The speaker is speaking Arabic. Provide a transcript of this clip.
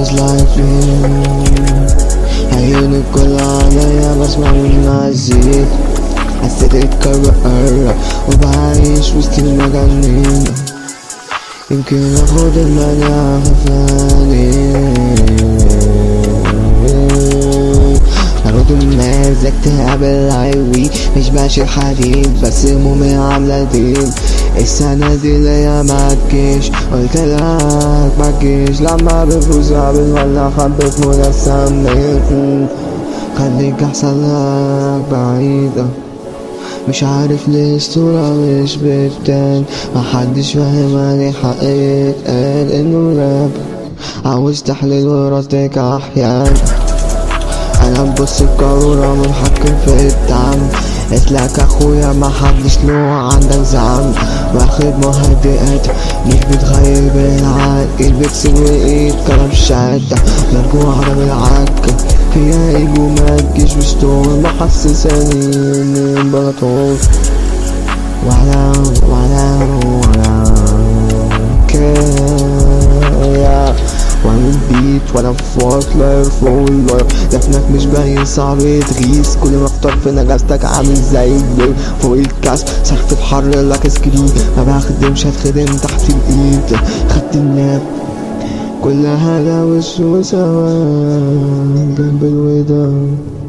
عايش لايف عيونك كلها عليا بسمع من مزيك حسيت اتكرر وبعيش وسط المجانين يمكن اخد المناعة خفاني هرد الناس اكتئاب الهايوي مش ماشي الحديد بس همومي عاملة دين السنة دي ليا متجيش قلتلك متجيش لما بفوز بنولع حبة منسمين خليك احسن لك بعيدة مش عارف ليه الصورة مش بتبان محدش فاهماني حقيقة قال انه راب عاوز تحليل وراسك احيان انا ببص القارورة منحكم في الدعم اسلك اخويا محدش له عندك زعم واخد مهدئات مش بتغير بالعقل البكسل والايد كلام شادة مرجوع على بالعك هي ايجو متجيش بستون محسساني اني بطول ولا كايا وانا البيت وانا فاطلر فوق اللايف دفنك مش باين صعب تغيس كل ما اختار في نجاستك عامل زي الجو فوق الكاس سخت الحر لك سكرين ما بخدمش هتخدم تحت الايد خدت الناب كل حاجة وش وسوا جنب الوداع